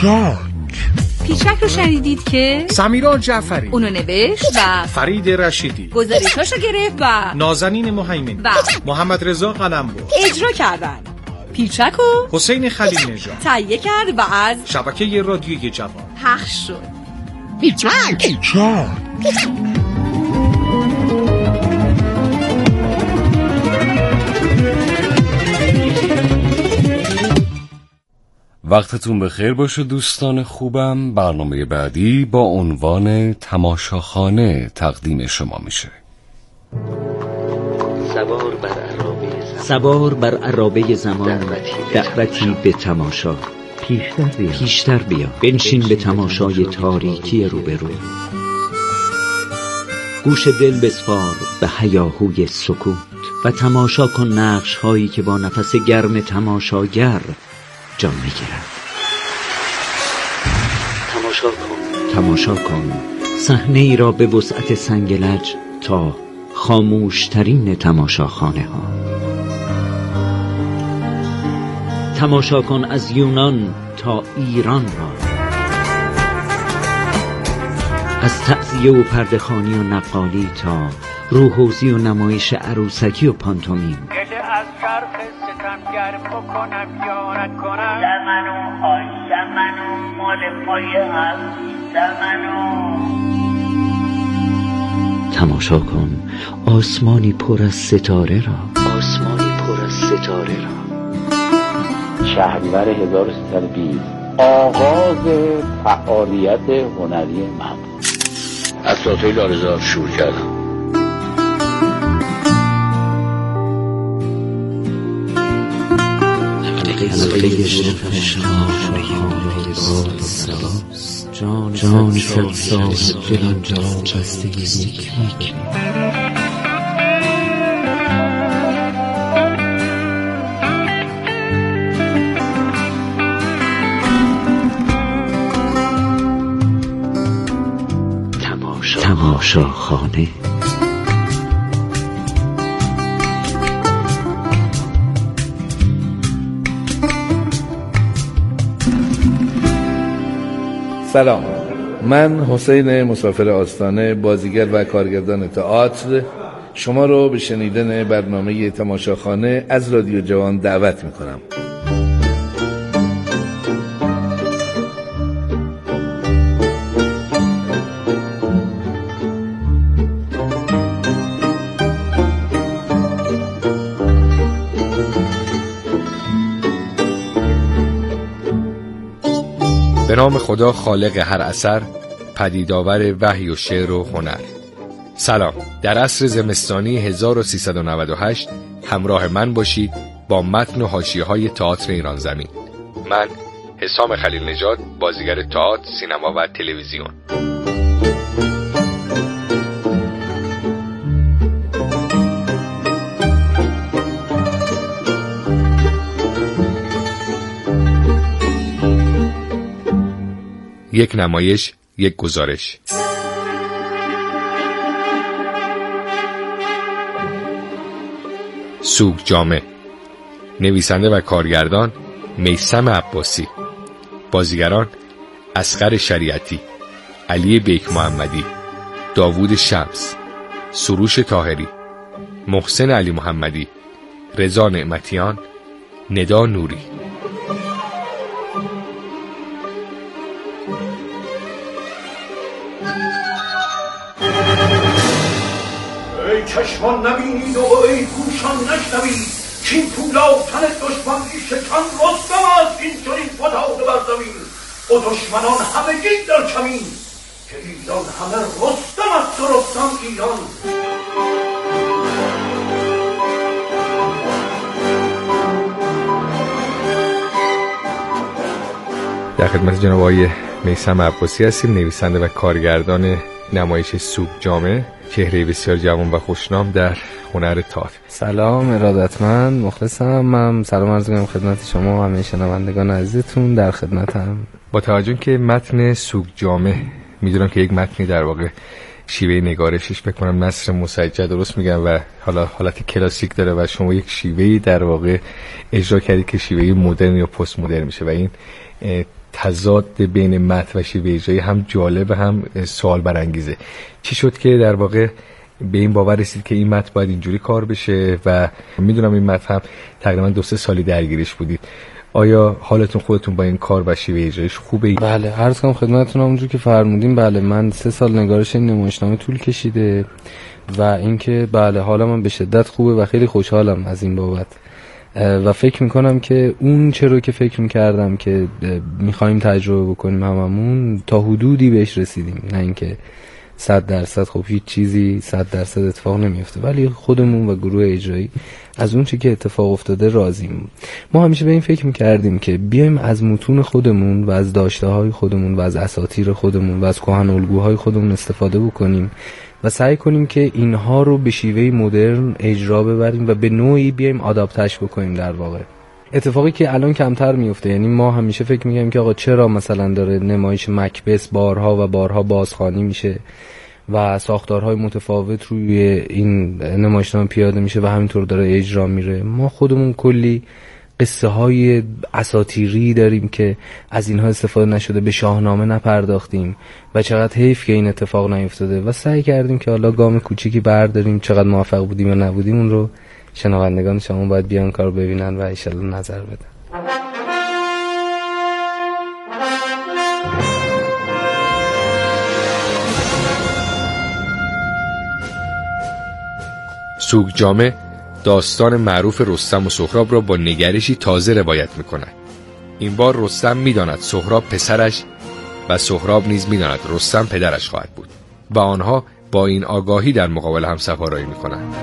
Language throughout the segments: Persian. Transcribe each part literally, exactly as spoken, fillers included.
پیچک پیچک رو شنیدید که سمیرا جعفری اونو نوشت و فرید رشیدی گزارشاشو گرفت و نازنین مهیمنی و محمد رضا قلمبر اجرا کردن. پیچک و حسین خلیل نژاد تهیه کرد و از شبکه رادیوی جوان پخش شد. پیچک پیچک وقتتون بخیر باشه دوستان خوبم. برنامه بعدی با عنوان تماشاخانه تقدیم شما میشه. سوار بر عرابه زمان, سوار بر عرابه زمان دعوتی به تماشا. پیشتر بیا, پیشتر بیا. بنشین به تماشای تاریکی روبرو. گوش دل بسپار به هیاهوی سکوت و تماشا کن نقش هایی که با نفس گرم تماشاگر جان میگیرد. تماشا کن تماشا کن صحنه ای را به وسعت سنگلج تا خاموشترین تماشاخانه ها. تماشا کن از یونان تا ایران را، از تعزیه و پرده‌خوانی و نقالی تا روحوزی و نمایش عروسکی و پانتومیم. گله از شرق ستمگر بکنم یا نکنم، زمنو آی زمنو مال پایه هست زمنو. تماشا کن آسمانی پر از ستاره را، آسمانی پر از ستاره را. شهریور هزار و سیصد و بیست آغاز فعالیت هنری من. از ساتوی لارزار شروع کردم. جان صد سال دلان جان بسته یک میکنی. تماشاخانه. سلام، من حسین مسافر آستانه، بازیگر و کارگردان تئاتر، شما رو به شنیدن برنامه تماشاخانه از رادیو جوان دعوت میکنم. به نام خدا خالق هر اثر، پدیدآور وحی و شعر و هنر. سلام، در عصر زمستانی هزار و سیصد و نود و هشت همراه من باشید با متن و حاشیه‌های تئاتر ایران زمین. من حسام خلیل نژاد، بازیگر تئاتر، سینما و تلویزیون. یک نمایش، یک گزارش. سوگ جامه. نویسنده و کارگردان میثم عباسی. بازیگران اصغر شریعتی، علی بیک محمدی، داوود شمس، سروش طاهری، محسن علی محمدی، رضا نعمتیان، ندا نوری. ای چشمان نبینید و ای گوشان نشنوید، چین پولاتن دشمن ای شکن رستم است این چنین فتاده بر زمین. و دشمنان همگی در کمین، که ایران همه رستم است و رستم ایران. در خدمت جناب آقای میثم عباسی هستیم، نویسنده و کارگردان نمایش سوگ جامه، چهره بسیار جوان و خوشنام در هنر تئاتر. سلام، ارادتمند، مخلصم. من سلام عرض می‌کنم خدمت شما و همه شنوندگان عزیزتون. در خدمتم. با توجه که متن سوگ جامه میدونم که یک متنی در واقع شیوه نگارشش فکر کنم نثر مسجع درست میگم و حالا حالت کلاسیک داره و شما یک شیوهی در واقع اجرا کردید که شیوه مدرن یا پست مدرن میشه و این تضاد بین متن و شیوه اجرایی هم جالب هم سوال برانگیزه. چی شد که در واقع به این باور رسید که این متن باید اینجوری کار بشه؟ و میدونم این متن هم تقریبا دو سه سالی درگیرش بودید. آیا حالتون خودتون با این کار و شیوه اجرایش خوبه؟ بله، عرض کنم خدمتتون همونجور که فرمودین. بله، من سه سال نگارش این نمایشنامه طول کشیده و اینکه بله حالا من به شدت خوبه و خیلی خوشحالم از این بابت و فکر میکنم که اون چرا که فکر میکردم که میخوایم تجربه بکنیم هممون تا حدودی بهش رسیدیم، نه اینکه صد درصد. خب هیچ چیزی صد درصد اتفاق نمیفته، ولی خودمون و گروه اجرایی از اون چی که اتفاق افتاده راضیم. ما همیشه به این فکر میکردیم که بیایم از متون خودمون و از داشته‌های خودمون و از اساطیر خودمون و از کهن الگوهای خودمون استفاده بکنیم و سعی کنیم که اینها رو به شیوه مدرن اجرا ببریم و به نوعی بیایم آداپتش بکنیم. در واقع اتفاقی که الان کمتر میفته. یعنی ما همیشه فکر میگیم که آقا چرا مثلا داره نمایش مکبث بارها و بارها بازخوانی میشه و ساختارهای متفاوت روی این نمایشنامه پیاده میشه و همینطور داره اجرا میره. ما خودمون کلی قصه های اساطیری داریم که از اینها استفاده نشده، به شاهنامه نپرداختیم و چقدر حیف که این اتفاق نیفتاده و سعی کردیم که حالا گام کوچیکی برداریم. چقدر موفق بودیم یا نبودیم اون رو شنوندگان شما باید بیان کارو ببینن و ان شاءالله نظر بدن. سوگجامه داستان معروف رستم و سهراب را با نگرشی تازه روایت می‌کند. این بار رستم می‌داند سهراب پسرش و سهراب نیز می‌داند رستم پدرش خواهد بود و آنها با این آگاهی در مقابل هم سپارایی می‌کنند.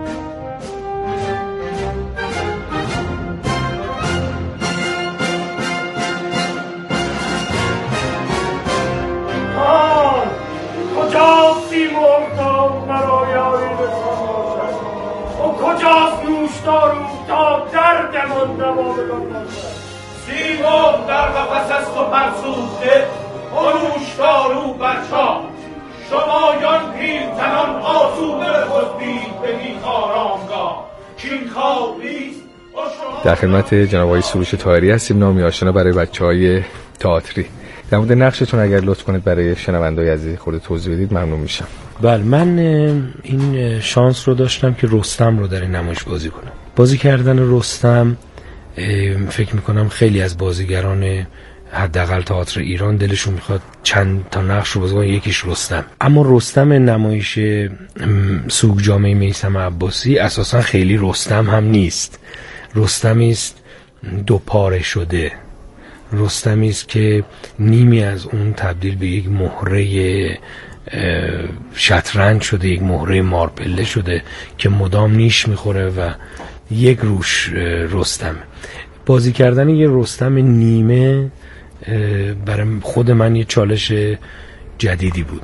سیمون در قفس است و فرسوخته انوشدارو برچا شمایان پیلتنان آسوده بخوزبید به نیک آرامگاه کین خوابیست. در خدمت جناب آقای سروش طاهری هستیم، نامی آشنا برای بچه‌های تئاتری. در مورد نقشتون اگر لطف کنید برای شنونده‌های عزیز خود توضیح بدید ممنون میشم. بله، من این شانس رو داشتم که رستم رو در این نمایش بازی کنم. بازی کردن رستم فکر میکنم خیلی از بازیگران حداقل تئاتر ایران دلشون میخواد چند تا نقش رو بازی کنن، یکیش رستم. اما رستم نمایش سوگجامه میثم عباسی اساسا خیلی رستم هم نیست. رستمی است دو پاره شده، رستمی است که نیمی از اون تبدیل به یک مهره شطرنج شده، یک مهره مارپله شده که مدام نیش میخوره و یک روش رستم. بازی کردن یه رستم نیمه برای خود من یه چالش جدیدی بود.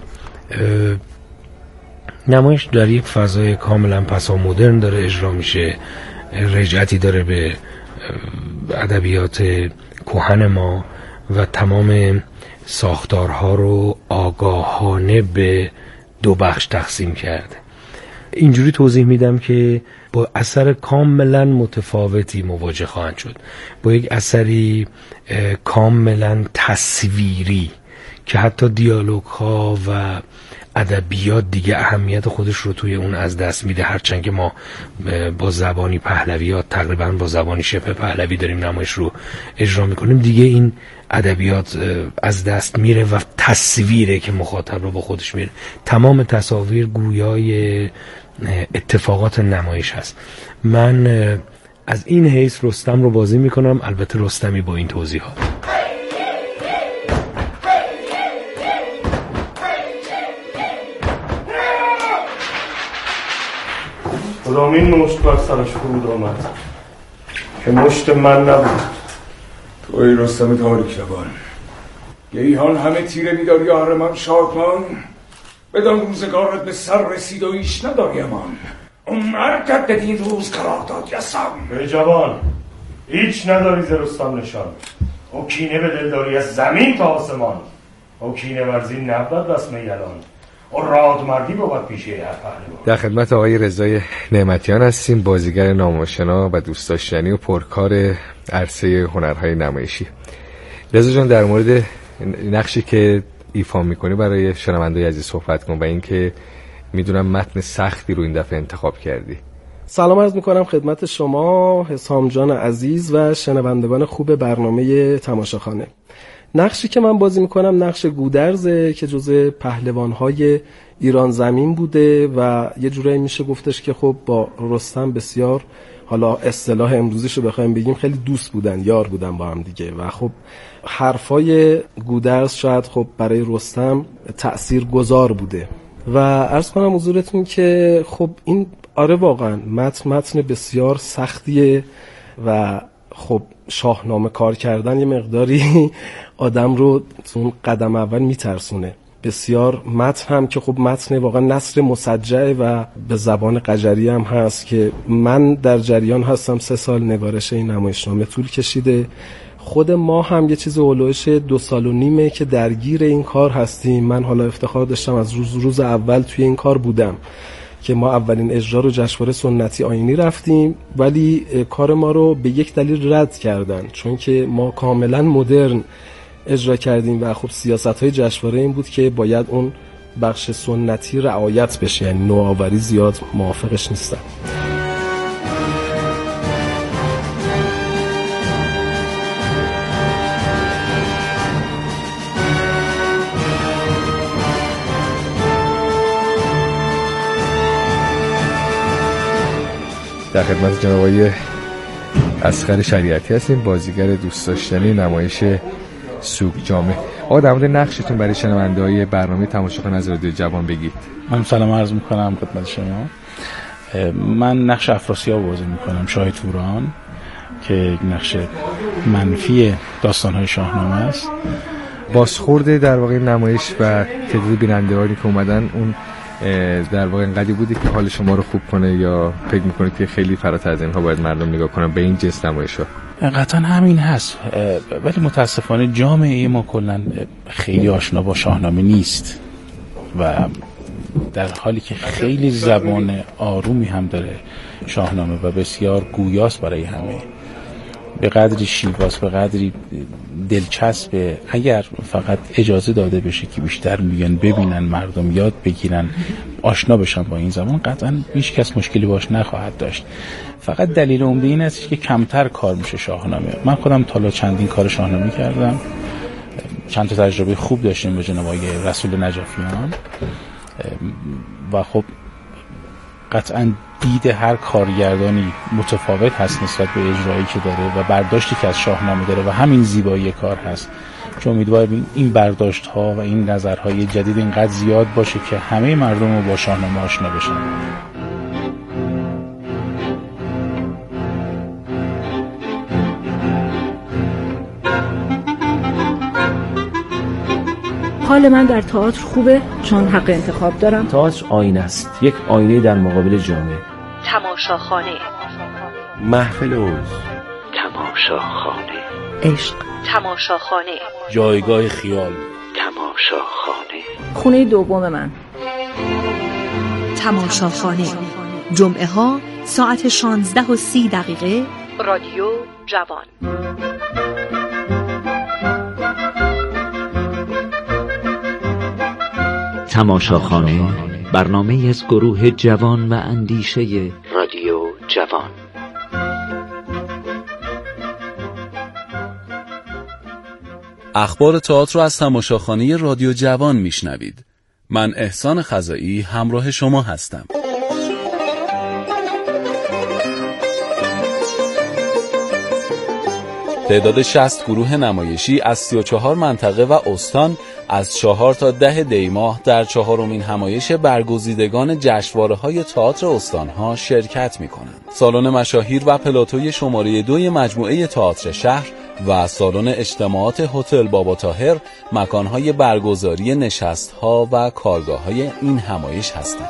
نمایش در یک فضای کاملا پسا مدرن داره اجرا میشه، رجعتی داره به ادبیات کهن ما و تمام ساختارها رو آگاهانه به دو بخش تقسیم کرده. اینجوری توضیح میدم که با اثر کاملا متفاوتی مواجه خواهند شد، با یک اثری کاملا تصویری که حتی دیالوگ ها و ادبیات دیگه اهمیت خودش رو توی اون از دست میده. هرچند که ما با زبانی پهلویات تقریبا با زبانی شبه پهلوی داریم نمایش رو اجرا میکنیم، دیگه این ادبیات از دست میره و تصویره که مخاطب رو با خودش میره. تمام تصاویر گویای اتفاقات نمایش هست. من از این حیث رستم رو بازی میکنم، البته رستمی با این توضیحات. کدامین مشت بر سرش فرود آمد که مشت من نبود؟ توی رستم تاریک روان، گریهان همه تیره میداری آهرمان شادمان، بدان روزگارت به سر رسید و ایش نداری امان. عمر کرد بدین روز قرار داد یسم. به جوان هیچ نداری ز رستم نشان، او کینه به دل داری از زمین تا آسمان. او کینه ورزی نبود رسم یلان، او راد مردی بود پیشه هر پهلوان. در خدمت آقای رضای نعمتیان هستیم، بازیگر نامآشنا و دوست داشتنی و پرکار عرصه هنرهای نمایشی. رضا جان در مورد نقشی که ایفا میکنی برای شنونده‌ی عزیز صحبت کن و اینکه میدونم متن سختی رو این دفعه انتخاب کردی. سلام عرض میکنم خدمت شما حسام جان عزیز و شنوندگان خوب برنامه تماشاخانه. نقشی که من بازی میکنم نقش گودرزه که جزء پهلوانهای ایران زمین بوده و یه جورایی میشه گفتش که خب با رستم بسیار، حالا اصطلاح امروزیشو بخوایم بگیم، خیلی دوست بودن، یار بودن با هم دیگه و خب حرفای گودرز شاید خب برای رستم تأثیر گذار بوده. و عرض کنم حضورتون که خب این آره واقعا متن متن بسیار سختیه و خب شاهنامه کار کردن یه مقداری آدم رو اون قدم اول میترسونه. بسیار متن هم که خب متن واقعا نثر مسجعه و به زبان قجری هم هست که من در جریان هستم. سه سال نگارش این نمایشنامه طول کشیده. خود ما هم یه چیز اولوش دو سال و نیمه که درگیر این کار هستیم. من حالا افتخار داشتم از روز روز اول توی این کار بودم که ما اولین اجرا رو جشنواره سنتی آیینی رفتیم، ولی کار ما رو به یک دلیل رد کردن، چون که ما کاملا مدرن اجرا کردیم و خب سیاست‌های جشنواره این بود که باید اون بخش سنتی رعایت بشه، یعنی نوآوری زیاد موافقش نیستم. در خدمت جناب آقای اصغر شریعتی هستیم، بازیگر دوست داشتنی نمایش سوگ جامع. آقا در مورد نقشتون برای شنونده‌های برنامه تماشاخانه از رادیو جوان بگید. من سلام عرض می‌کنم خدمت شما. من نقش افراسیاب بازی می‌کنم، شاه توران، که نقش منفی داستان‌های شاهنامه است. بازخورد در واقع نمایش و تعداد بیننده‌هایی که اومدن اون در واقع انقدی بودی که حال شما رو خوب کنه یا فکر میکنید که خیلی فراتر از اینها باید مردم نگاه کنن به این جنس نمایش‌ها؟ قطعا همین هست، ولی متاسفانه جامعه ما کلا خیلی آشنا با شاهنامه نیست و در حالی که خیلی زبان آرومی هم داره شاهنامه و بسیار گویاست برای همه، به قدری شیواست، به قدری دلچسبه. اگر فقط اجازه داده بشه که بیشتر بیان ببینن، مردم یاد بگیرن، آشنا بشن با این زبان، قطعا هیچ کس مشکلی باش نخواهد داشت. فقط دلیل عمده این است که کمتر کار میشه شاهنامه. من خودم تا چندین کار شاهنامه کردم، چند تا تجربه خوب داشتیم به جناب آقای رسول نجفیان و خب قطعا دید هر کارگردانی متفاوت هست نسبت به اجرایی که داره و برداشتی که از شاهنامه داره و همین زیبایی کار هست که امیدوارم این برداشت ها و این نظرهای جدید اینقدر زیاد باشه که همه مردم رو با شاهنامه آشنا بشن. حال من در تئاتر خوبه چون حق انتخاب دارم. تئاتر آینه است، یک آینه در مقابل جامعه. تماشاخانه، محفل اوز، تماشاخانه، عشق، تماشاخانه، جایگاه خیال، تماشاخانه، خونه دوم من. تماشاخانه، جمعه ها ساعت شانزده و سی دقیقه، رادیو جوان. تماشاخانه، برنامه از گروه جوان و اندیشه رادیو جوان. اخبار تئاتر رو از تماشاخانه رادیو جوان میشنوید. من احسان خزائی همراه شما هستم. تعداد شصت گروه نمایشی از سی و چهار منطقه و استان از چهار تا ده دی ماه در چهارمین همایش برگزیدگان جشنواره‌های تئاتر استان‌ها شرکت می‌کنند. سالن مشاهیر و پلاتوی شماره دوی مجموعه تئاتر شهر و سالن اجتماعات هتل بابا طاهر مکان‌های برگزاری نشست‌ها و کارگاه‌های این همایش هستند.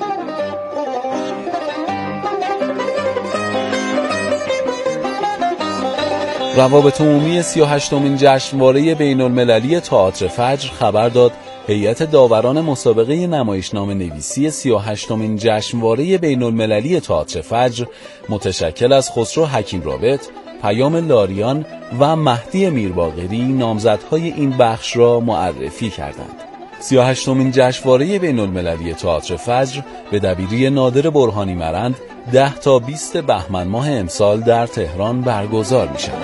روابط عمومی سی و هشتمین جشنواره بین‌المللی تئاتر فجر خبر داد هیئت داوران مسابقه نمایشنامه نویسی سی و هشتمین جشنواره بین‌المللی تئاتر فجر متشکل از خسرو حکیم رابط، پیام لاریان و مهدی میرباقری نامزدهای این بخش را معرفی کردند. سی و هشتمین جشنواره بین‌المللی تئاتر فجر به دبیری نادر برهانی مرند ده تا بیست بهمن ماه امسال در تهران برگزار می شود.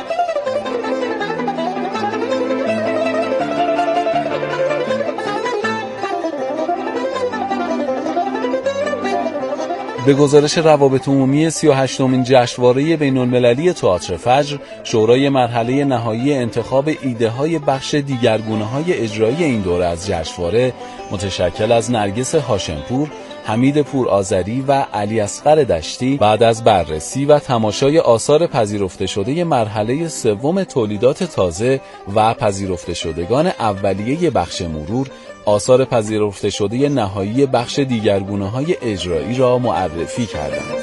به گزارش روابط عمومی سی و هشتمین جشنواره بین‌المللی تئاتر فجر، شورای مرحله نهایی انتخاب ایده‌های بخش دیگرگونه‌های اجرایی این دوره از جشنواره متشکل از نرگس هاشمپور، حمید پورآذری و علی اصغر دشتی بعد از بررسی و تماشای آثار پذیرفته شده مرحله سوم تولیدات تازه و پذیرفته شدگان اولیه بخش مرور، آثار پذیرفته شده نهایی بخش دیگرگونه‌های اجرایی را معرفی کردند.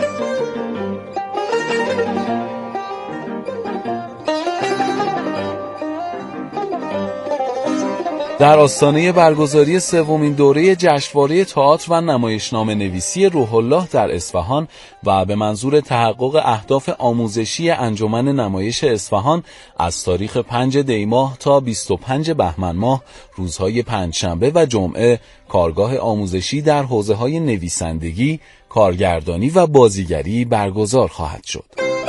در آستانه برگزاری سومین دوره جشنواره تئاتر و نمایشنامه نویسی روح الله در اصفهان و به منظور تحقق اهداف آموزشی انجمن نمایش اصفهان از تاریخ پنج دی ماه تا بیست و پنج بهمن ماه روزهای پنجشنبه و جمعه کارگاه آموزشی در حوزه‌های نویسندگی، کارگردانی و بازیگری برگزار خواهد شد.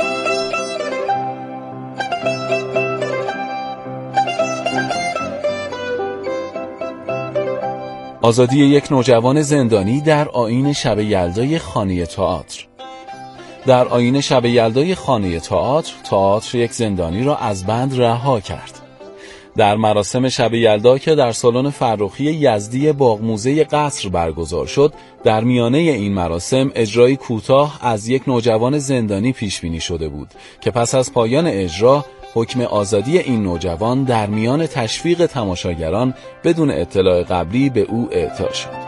آزادی یک نوجوان زندانی در آیین شب یلدای خانه تئاتر. در آیین شب یلدای خانه تئاتر، تئاتر یک زندانی را از بند رها کرد. در مراسم شب یلدا که در سالن فرخی یزدی باغ موزه قصر برگزار شد، در میانه این مراسم اجرای کوتاه از یک نوجوان زندانی پیش بینی شده بود که پس از پایان اجرا حکم آزادی این نوجوان در میان تشویق تماشاگران بدون اطلاع قبلی به او اعطا شد.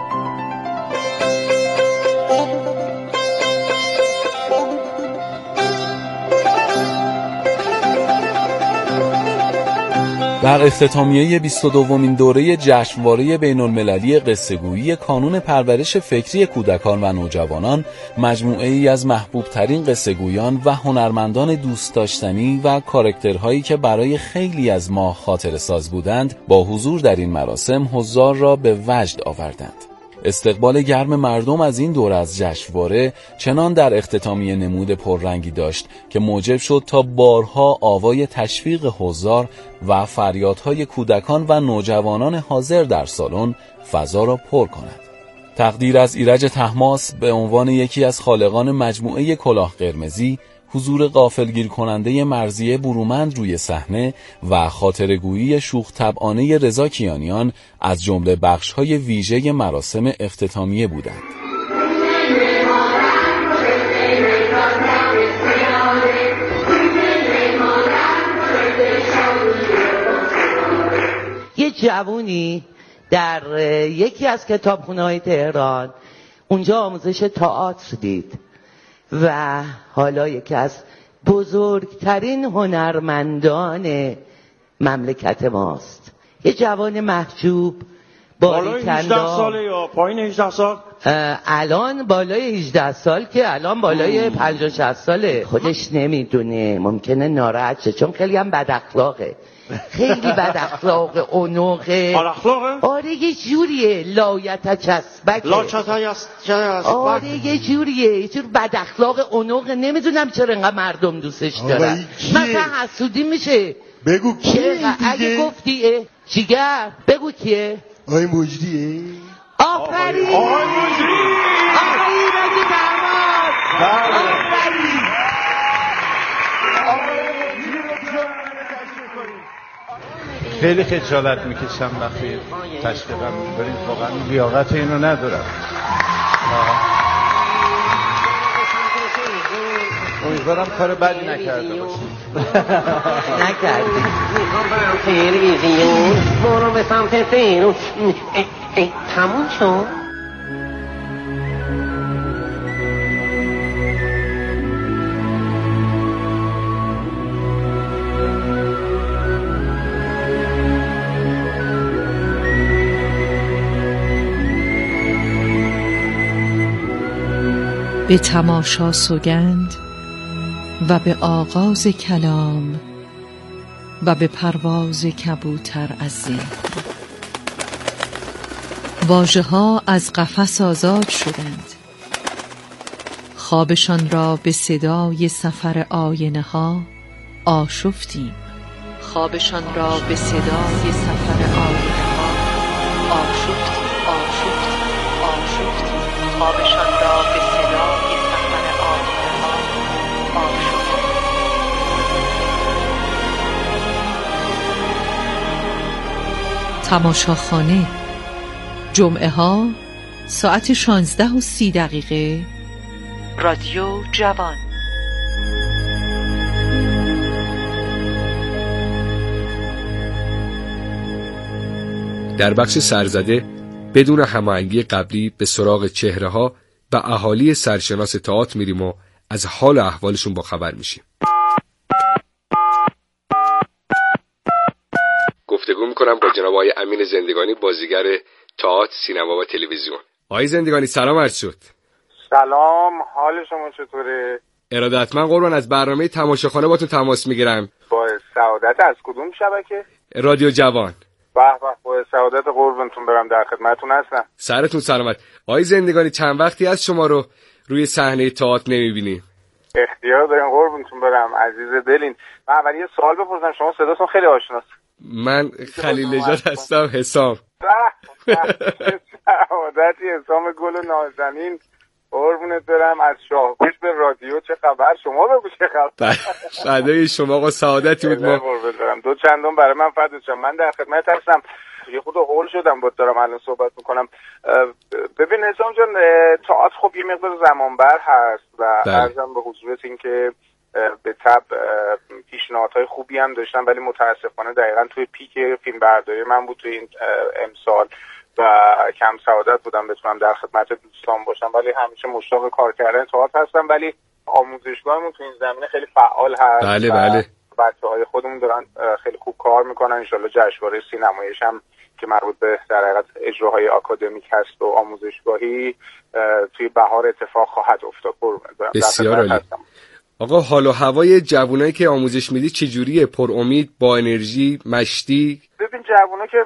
در اختتامیه بیست و دومین دوره جشنواره بین‌المللی قصه‌گویی کانون پرورش فکری کودکان و نوجوانان، مجموعه ای از محبوب ترین قصه‌گویان و هنرمندان دوست داشتنی و کاراکترهایی که برای خیلی از ما خاطره ساز بودند، با حضور در این مراسم حضار را به وجد آوردند. استقبال گرم مردم از این دوره از جشنواره چنان در اختتامیه نمود پررنگی داشت که موجب شد تا بارها آوای تشویق حضار و فریادهای کودکان و نوجوانان حاضر در سالن فضا را پر کند. تقدیر از ایرج طهماسب به عنوان یکی از خالقان مجموعه کلاه قرمزی، حضور غافلگیر کننده مرضیه برومند روی صحنه و خاطره‌گویی شوخ طبعانه رضا کیانیان از جمله بخش‌های ویژه مراسم اختتامیه بودند. یه جوونی در یکی از کتابخونه‌های تهران اونجا آموزش تئاتر دید و حالا یکی از بزرگترین هنرمندان مملکت ماست. یه جوان محجوب بالای هجده ساله یا پایین هجده سال؟ الان بالای هجده سال که الان بالای پنجاه شصت ساله. خودش نمیدونه، ممکنه ناراحت شه چون خیلی هم بد اخلاقه، خیلی بد اخلاقه، اونوقه. بد اخلاقه؟ آره یه جوریه، لایت چسبکه. لایت چسبک؟ آره یه جوریه، یه جور بد اخلاق اونوقه. نمیدونم چرا انقدر مردم دوستش دارن. مثلا حسودی میشه. بگو کیه دیگه؟ اگه گفتی جیگر بگو کیه؟ آقای مجدیه؟ آفرین آقای مجدی! آقای ایرج طهماسب! آفرین! خیلی خجالت میکشم وقتی تشکیلم میبرید، واقعا لیاقت اینو ندارم. امیدوارم کار بدی نکرده باشید. نکردی. میخوام برم تلویزیون، برو به سمت فیرون. تموم شد؟ به تماشا سوگند و به آغاز کلام و به پرواز کبوتر از ذهن. واژه‌ها از قفس آزاد شدند، خوابشان را به صدای سفر آینه ها آشفتیم. خوابشان را به صدای سفر آینه ها آشفتیم آشفتیم آشفتیم خوابشان را به صدای سفر آینه ها آشفتیم. تماشاخانه، جمعه ها ساعت شانزده و سی دقیقه، رادیو جوان. در بخش سرزده بدون هماهنگی قبلی به سراغ چهره‌ها و اهالی سرشناس تئاتر میریم و از حال و احوالشون با خبر میشیم. گفتگو میکنم با جناب آقای امین زندگانی، بازیگر تئاتر، سینما و تلویزیون. آقای زندگانی سلام عرض شد. سلام، حال شما چطوره؟ ارادتمند قربان، از برنامه تماشاخانه با تو تماس میگیرم. با سعادت. از کدوم شبکه؟ رادیو جوان. به به، با سعادت قربونتون برم، در خدمتتون هستم. سرتون سلامت. آقای زندگانی چند وقتی از شما رو روی صحنه تئاتر نمیبینیم؟ اختیار دارین قربونتون برم، عزیز دلین. من اول یه سوال بپرسم، شما صداتون خیلی آشناست. من خلیل نژاد هستم، حسام. سعادتی، حسام گل و نازنین. قربونت برم، از شاهگوش به رادیو چه خبر؟ شما بگو چه خبر؟ فدای شما آقا، سعادتی بود. ما قربونت برم، دو چندان برای من فدات شم. من در خدمت هستم. یه خود هول شدم بود دارم الان صحبت میکنم. ببین حسام جان، تئاتر خب یه مقدار زمانبر هست و عرضم به حضورت این که به تب پیشنهادهای خوبی هم داشتم، ولی متاسفانه دقیقاً توی پیک فیلم برداری من بود توی این امسال و کم سعادت بودم بتونم در خدمت دوستان باشم، ولی همیشه مشتاق کار کردن تئاتر هستم. ولی آموزشگاهمون تو این زمینه خیلی فعال هست. بله بله. بچه‌های خودمون دارن خیلی خوب کار میکنن. انشالله جشنواره سینماییش هم که مربوط به در حقیقت اجراهای آکادمیک هست و آموزشگاهی توی بهار اتفاق خواهد افتاد. بسیار عالی. آقا حال و هوای جوانایی که آموزش میدی چجوریه؟ پر امید، با انرژی، مشتی؟ ببین جوانا که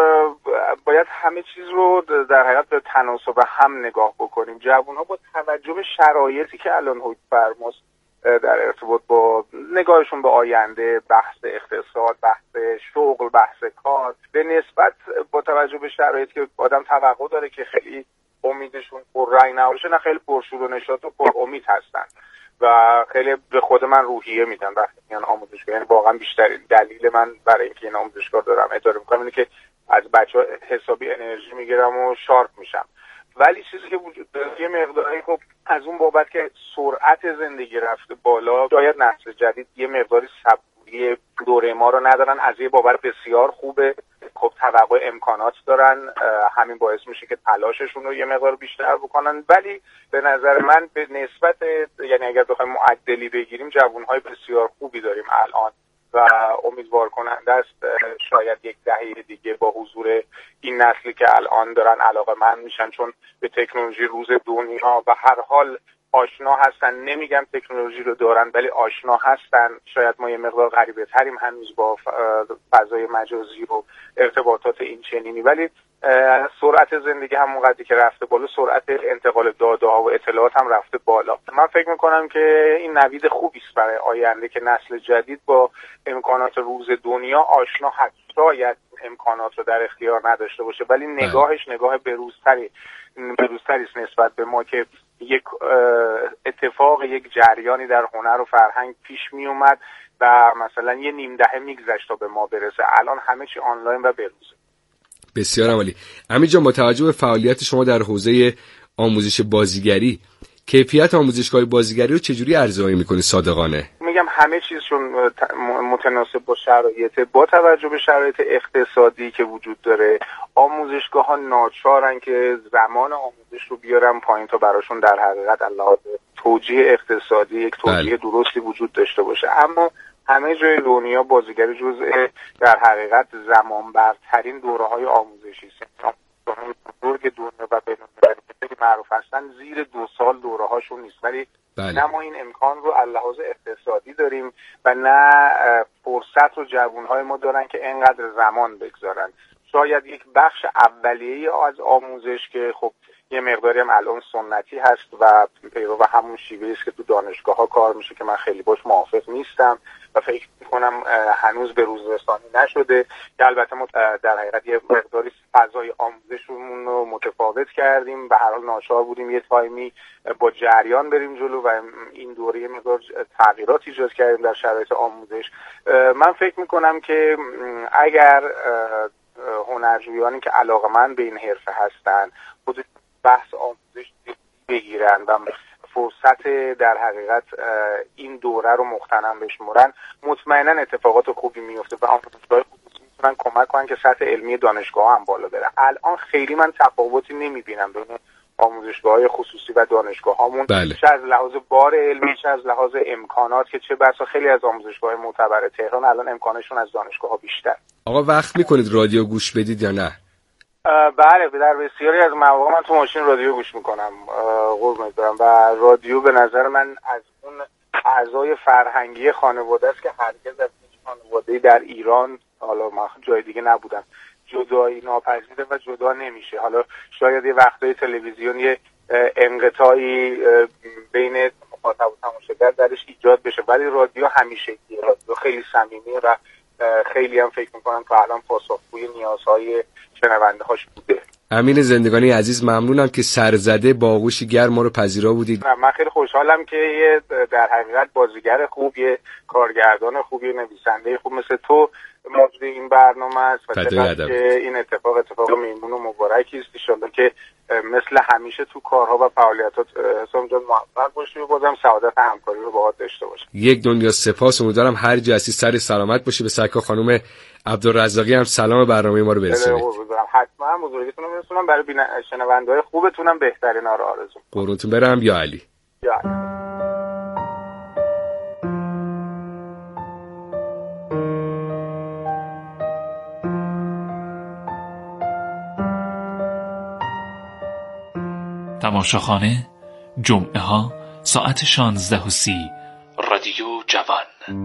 باید همه چیز رو در حقیقت به تناسب هم نگاه بکنیم. جوانا با توجه به شرایطی که الان حکم فرماست در ارتباط با نگاهشون به آینده، بحث اقتصاد، بحث شغل، بحث کار، به نسبت با توجه به شرایطی که آدم توقع داره که خیلی امیدشون پررنگ نباشه، نه خیلی پرشور و نشاط و پر امید هستن و خیلی به خود من روحیه میدن وقتی میان آموزشگاه. یعنی واقعا بیشترین دلیل من برای اینکه این آموزشگاه دارم اداره میکنم اینه که از بچه‌ها حسابی انرژی میگیرم و شارپ میشم. ولی چیزی که وجود داره یه مقداری خب از اون بابت که سرعت زندگی رفته بالا، شاید نسل جدید یه مقداری صبوری دوره ما رو ندارن. از یه بابت بسیار خوبه، خب توقع امکانات دارن، همین باعث میشه که تلاششون رو یه مقدار بیشتر بکنن. ولی به نظر من به نسبت، یعنی اگر بخوایم معدلی بگیریم، جوانهای بسیار خوبی داریم الان و امیدوار کننده است شاید یک دهه دیگه با حضور این نسلی که الان دارن علاقه‌مند میشن، چون به تکنولوژی روز دنیا و هر حال آشنا هستن. نمیگم تکنولوژی رو دارن ولی آشنا هستن. شاید ما یه مقدار غریبه تریم هنوز با فضای مجازی و ارتباطات این چنینی، ولی سرعت زندگی همون قدری که رفته بالا، سرعت انتقال داده ها و اطلاعات هم رفته بالا. من فکر میکنم که این نوید خوبی است برای آینده که نسل جدید با امکانات روز دنیا آشنا هست. شاید امکانات رو در اختیار نداشته باشه ولی نگاهش نگاه بروزتری بروزتری است نسبت به ما که یک اتفاق، یک جریانی در هنر و فرهنگ پیش می اومد و مثلا یه نیم دهه میگذشت تا به ما برسه. الان همه چی آنلاین و بروزه. بسیار عالی. امین جان، با توجه به فعالیت شما در حوزه آموزش بازیگری، کیفیت آموزشگاه بازیگری رو چجوری ارزیابی می‌کنی صادقانه؟ میگم همه چیزشون متناسب با شرایط، با توجه به شرایط اقتصادی که وجود داره. آموزشگاه‌ها ناچارن که زمان آموزش رو بیارن پایین تا براشون در حقیقت علاوه توجیه اقتصادی یک توجیه درستی وجود داشته باشه. اما همه جای دنیا بازیگری جزء در حقیقت زمان برترین دوره‌های آموزشی است. بزرگ دنیا و بین‌المللی که معروف هستن زیر دو سال دوره هاشون نیست، ولی بله. نه ما این امکان رو از لحاظ اقتصادی داریم و نه فرصت رو جوانهای ما دارن که اینقدر زمان بگذارن. شاید یک بخش اولیه‌ای از آموزش که خب یه مقداری هم الان سنتی هست و پیرو همون شیوهی است که تو دانشگاه‌ها کار میشه که من خیلی باش موافق نیستم و فکر می‌کنم هنوز به روز رسانی نشده، که البته ما در حقیقت یه مقداری فضای آموزشمون رو متفاوت کردیم، به هر حال ناچار بودیم یه تایمی با جریان بریم جلو و این دوره یه مقدار تغییرات ایجاد کردیم در شرایط آموزش. من فکر می‌کنم که اگر هنرجویانی که علاقه‌مند به این حرفه هستن خود بحث آموزش بگیرن و فرصت در حقیقت این دوره رو مغتنم بشمرن، مطمئنا اتفاقات خوبی میفته و آموزشگاه خصوصی میتونن کمک کنن که سطح علمی دانشگاه هم بالا بره. الان خیلی من تفاوتی نمیبینم بین آموزشگاه‌های خصوصی و دانشگاه‌هامون، بله. چه از لحاظ بار علمی چه از لحاظ امکانات، که چه بسا خیلی از آموزشگاه‌های معتبر تهران الان امکانشون از دانشگاه‌ها بیشتر. آقا وقت میکنید رادیو گوش بدید یا نه؟ بله، در بسیاری از مواقع من تو ماشین رادیو گوش میکنم، قربونت برم، و رادیو به نظر من از اون اعضای فرهنگی خانواده است که هرگز از هیچ خانواده‌ای در ایران، حالا من جای دیگه نبودم، جدایی ناپذیره و جدا نمیشه. حالا شاید یه وقتای تلویزیون یه انقطاعی بین مخاطب و تماشاگر درش ایجاد بشه، ولی رادیو همیشه یه رادیو خیلی صمیمی و خیلی هم فکر میکنم تا الان پاسخگوی نیازهای شنونده هاش بوده. امین زندگانی عزیز، ممنونم که سرزده با آغوشی گرم ما رو پذیرا بودید. من خیلی خوشحالم که یه در حقیقت بازیگر خوب، یه کارگردان خوب، یه نویسنده خوب مثل تو موجود این برنامه است و چقدر که این اتفاق اتفاق میمون و مبارکی است. ان شاءالله که مثل همیشه تو کارها و فعالیتات حسام جان موفق باشی و بازم سعادت همکاری رو باهات داشته باشم. یک دنیا سپاس، امیدوارم هر جا هستی سر سلامت باشی. به سرکار خانم عبدالرزاقی هم سلام برنامه ما رو برسونید. حتما بزرگیتون رو برسونم، برای شنونده‌های خوبتونم بهترینا رو آرزو. قربونتون برم. یا علی. یا علی. تماشاخانه جمعه ها ساعت شانزده و سی رادیو جوان.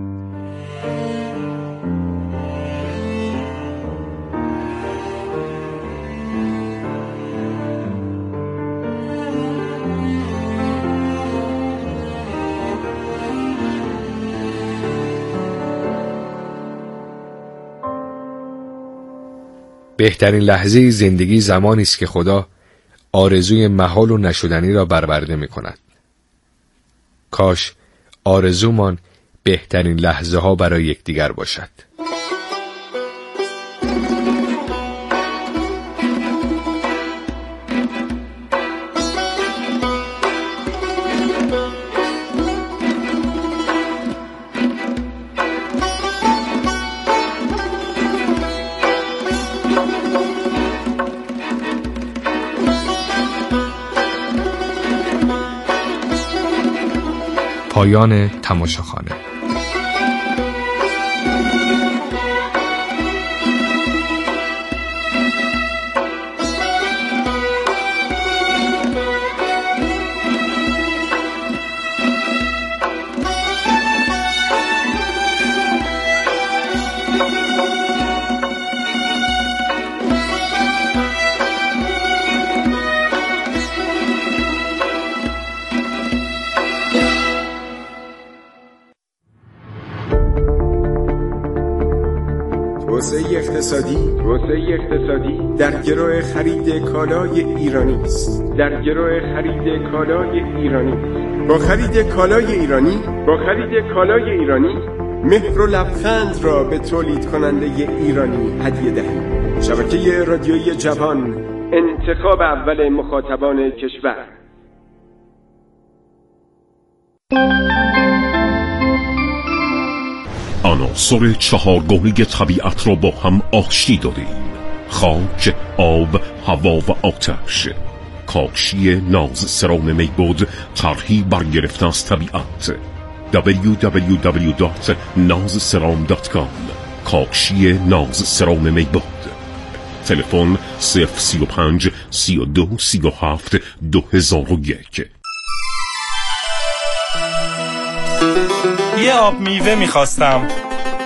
بهترین لحظه زندگی زمانی است که خدا آرزوی محال و نشدنی را برآورده می کند. کاش آرزومان بهترین لحظه ها برای یکدیگر باشد. پایان تماشاخانه. توسعه اقتصادی توسعه اقتصادی در گرو خرید کالای ایرانی است. در گرو خرید کالای ایرانی با خرید کالای ایرانی با خرید کالای ایرانی مهر و لبخند را به تولید کننده ایرانی هدیه دهید. شبکه رادیویی جوان، انتخاب اول مخاطبان کشور. عناصر چهارگانه طبیعت را با هم آشتی دادیم: خاک، آب، هوا و آتش. کاشی ناز سران میبود، طرحی برگرفته از طبیعت. دبلیو دبلیو دبلیو دات ناز سران دات کام. کاشی ناز سران میبود. تلفن صفر سی و پنج سی و دو سی و هفت دو هزار و یک. یه آب میوه میخواستم.